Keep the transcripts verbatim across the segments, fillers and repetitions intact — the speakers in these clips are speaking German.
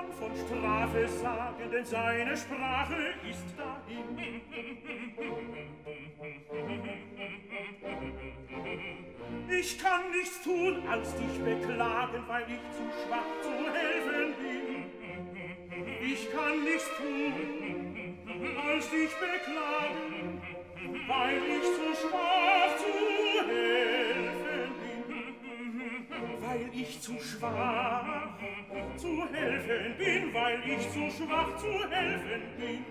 kann von Strafe sagen, denn seine Sprache ist dahin. Ich kann nichts tun, als dich beklagen, weil ich zu schwach zu helfen bin. Ich kann nichts tun, als dich beklagen, weil ich zu schwach zu helfen bin. Weil ich zu schwach zu helfen bin, weil ich zu schwach zu helfen bin.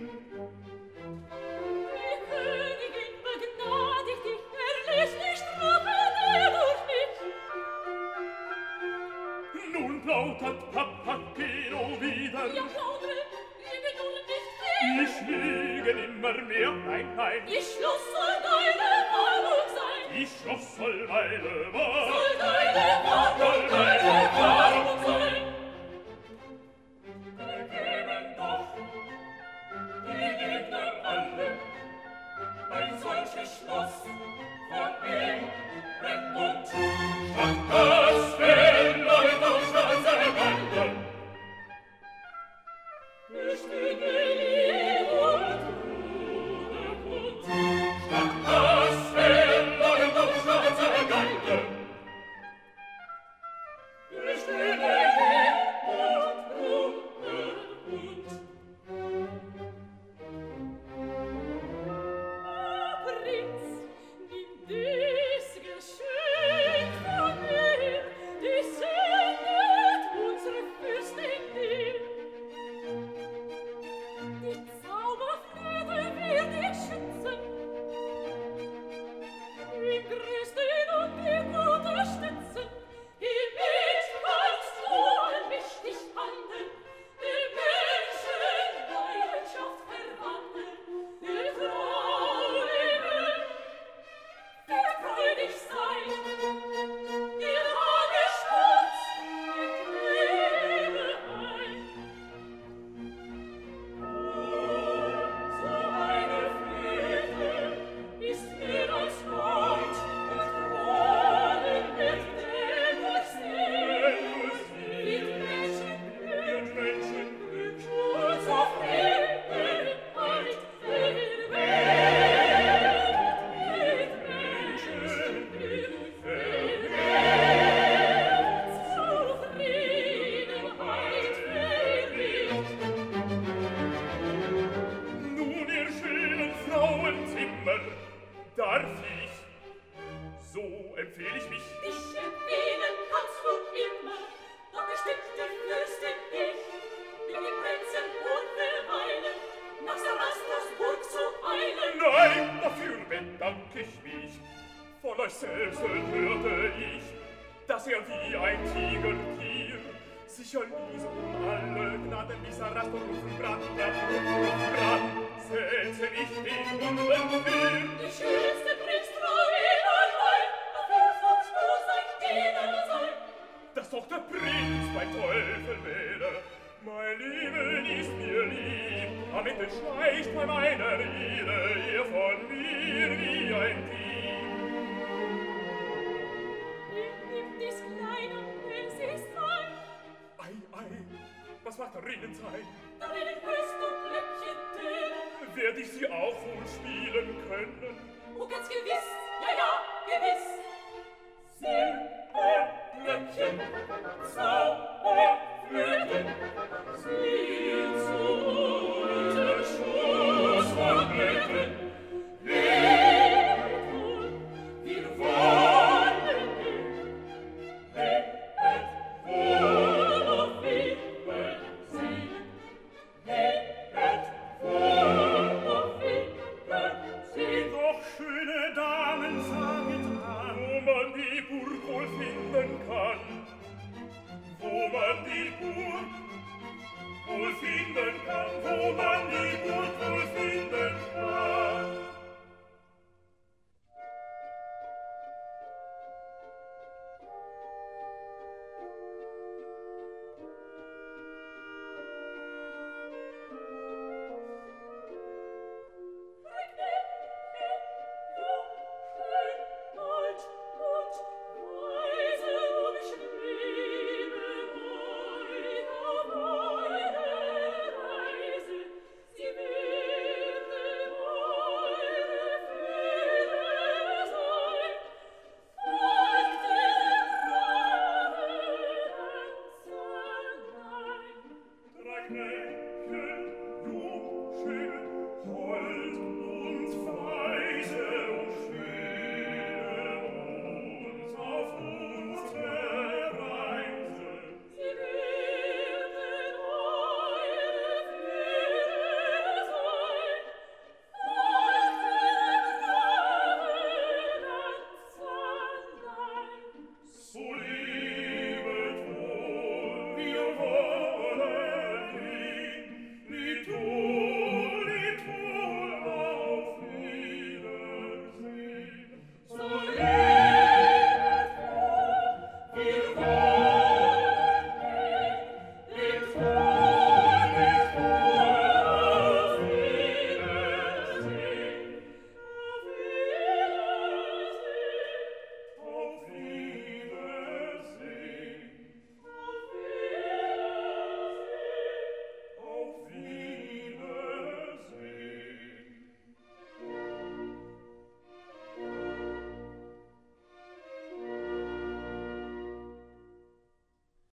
Die Königin begnadigt dich, erließ die Strafe dadurch nicht. Nun plaudert Papageno wieder. Ja, plaudere, lüge nun nicht mehr. Ich lüge nimmer mehr, nein, nein. Die Schluss soll deine Wahrung sein. Die Schluss soll deine Wahrung Soll deine Wahrung, deine Wahrung sein. Wir geben doch die Gegner alle ein solches Schloss von Ehren und statt das Fellleut und Schwarzergalle. Ich bin Lieb und Ruhe und Statt das Fellleut und Schwarzergalle. ich bin Lieb und Ruhe und O Prinz, nimm dies Geschenk von mir, die sendet unsere Fürstin dir. Die Zauberfreude wird dich schützen, im Größten und im Unterstützen. Hiermit kannst du allmächtig handeln, der Menschen Leidenschaft verwandeln, der Traurigen wird freudig sein, ihr Tage stolz mit Liebe ein. So eine Freude ist mehr als Gold und Kronen wird dennoch sehen. Mit Menschenglück, Menschenglück, und Zufriedenheit verwählt. Mit Menschenglück verwählt. Zufriedenheit verwählt. nun ihr schönen Frauenzimmer, darf ich, so empfehl ich mich, Dich empfehlen kannst du immer, doch bestimmt die Fürstin dich, wie die Prinzen unverweilen, nach Sarastras Burg zu eilen. nein, dafür bedank ich mich. Von euch selbst hörte ich, dass er wie ein Tigertier sich erließ um alle Gnaden wie Sarastro rufen Brand, Brand, rufen Brand, setze ich den Wunden für. Die schönste Prinz trau ihn allein, dafür sollst du sein Diener sein. Dass doch der Prinz mein Teufel wäre, mein Leben ist mir lieb, damit entschleicht bei meiner Rede ihr von mir wie ein Dieb. Nimm dies kleine, denn sie ist fein, Ei, ei, was mag darinnen sein? darin wirst du Glöckchen tönen. Werd ich sie auch wohl spielen können? Oh, ganz gewiss, ja, ja, gewiss. Silberglöckchen, Zauberflöten, Sie zu unter Schoß von Glöckchen,